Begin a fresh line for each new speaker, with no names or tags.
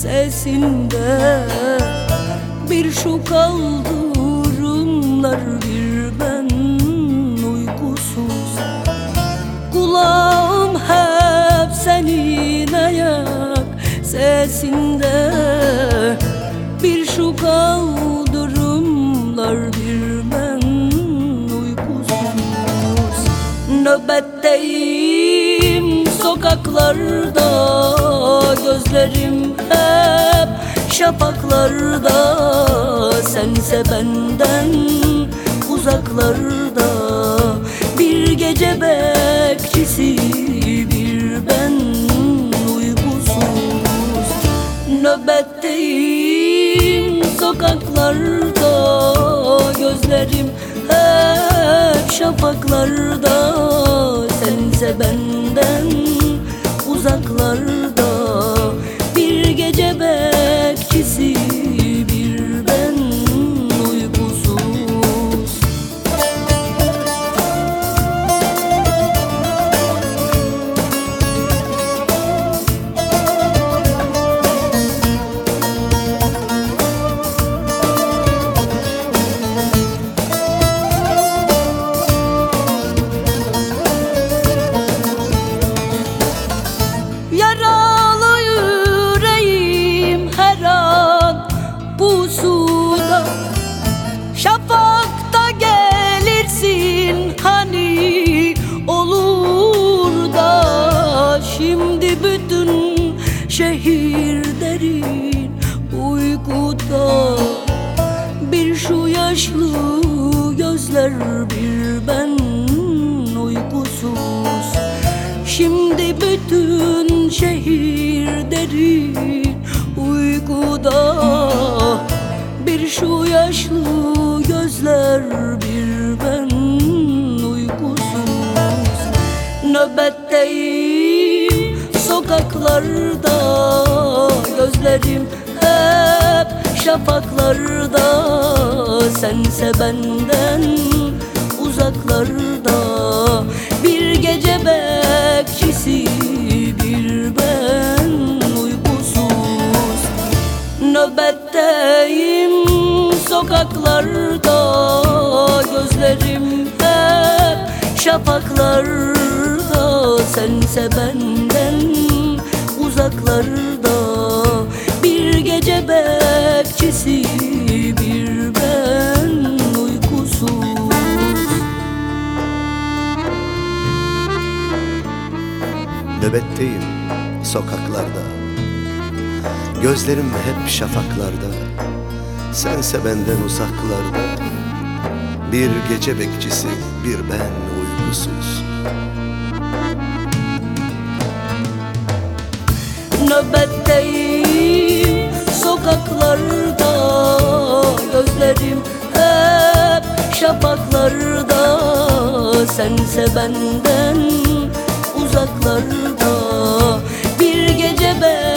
sesinde. Bir şu kaldırımlar, bir ben uykusuz. Kulağım hep senin ayak sesinde. Bir şu kaldırımlar, bir ben uykusuz. Nöbetteyim sokaklarda, gözlerim hep şafaklarda. Sense benden uzaklarda. Bir gece bekçisi, bir ben uykusuz. Nöbetteyim sokaklarda, gözlerim hep şafaklarda. Sense benden uzaklarda. Bir gece bekçisi, bir ben uykusuz. Yaralı yüreğim her an pusuda. Şafakta gelirsin hani olur da. Şimdi bütün şehir derin uykuda. Bir şu yaşlı gözler, bir ben uykusuz. Şimdi bütün şehir derin uykuda. Bir şu yaşlı gözler, bir ben uykusuz. Nöbetteyim sokaklarda, gözlerim hep şafaklarda. Sense benden uzaklarda. Bir gece bekçisi, bir ben uykusuz. Nöbetteyim sokaklarda, gözlerim hep şafaklarda. Sense benden uzaklarda. Bir gece bekçisi, bir ben uykusuz.
Nöbetteyim sokaklarda, gözlerim hep şafaklarda. Sense benden uzaklarda. Bir gece bekçisi, bir ben uykusuz.
Nöbetteyim sokaklarda, gözlerim hep şafaklarda. Sense benden uzaklarda. Bir gece